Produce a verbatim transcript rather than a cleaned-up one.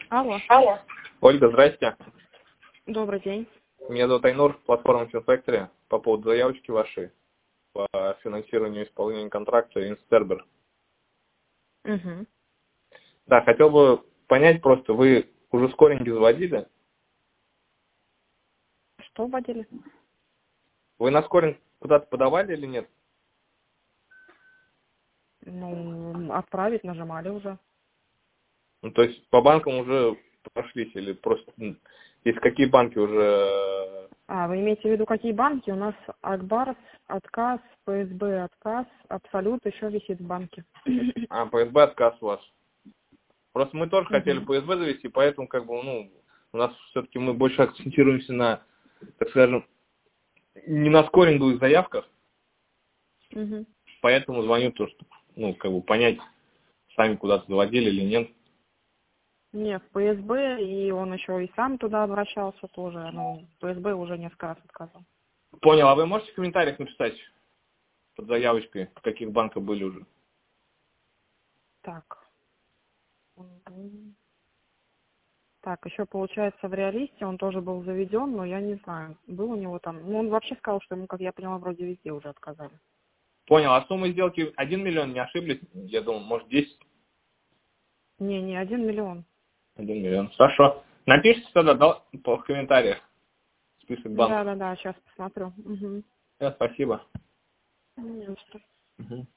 Алло. Алло. Ольга, здрасте. Добрый день. Меня зовут Айнур, платформа FinFactory, по поводу заявочки вашей по финансированию исполнения контракта Инстербер. Угу. Да, хотел бы понять просто, вы уже скореньки заводили? Что вводили? Вы на скоринг куда-то подавали или нет? Ну, отправить нажимали уже. Ну, то есть по банкам уже прошлись или просто... м, есть какие банки уже... А, вы имеете в виду, какие банки? У нас Акбарс, отказ, ПСБ, отказ, Абсолют еще висит в банке. А, ПСБ отказ у вас. Просто мы тоже хотели Угу. ПСБ завести, поэтому как бы, ну, у нас все-таки мы больше акцентируемся на, так скажем, не на скоринговых заявках, Угу. поэтому звоню то, что, ну, как бы понять, сами куда-то заводили или нет. Нет, в ПСБ, и он еще и сам туда обращался тоже. Ну, ПСБ уже несколько раз отказал. Понял, а вы можете в комментариях написать под заявочкой, в каких банках были уже? Так. Мгм. Так, еще получается в реалисте он тоже был заведен, но я не знаю, был у него там. Ну, он вообще сказал, что ему, как я поняла, вроде везде уже отказали. Понял, а сумма сделки один миллион, не ошиблись? Я думал, может десять, Не, не один миллион. один миллион. Хорошо. Напишите тогда да, по- в комментариях список банков. Да, да, да, сейчас посмотрю. Угу. Все, спасибо. Не за что. Мгм.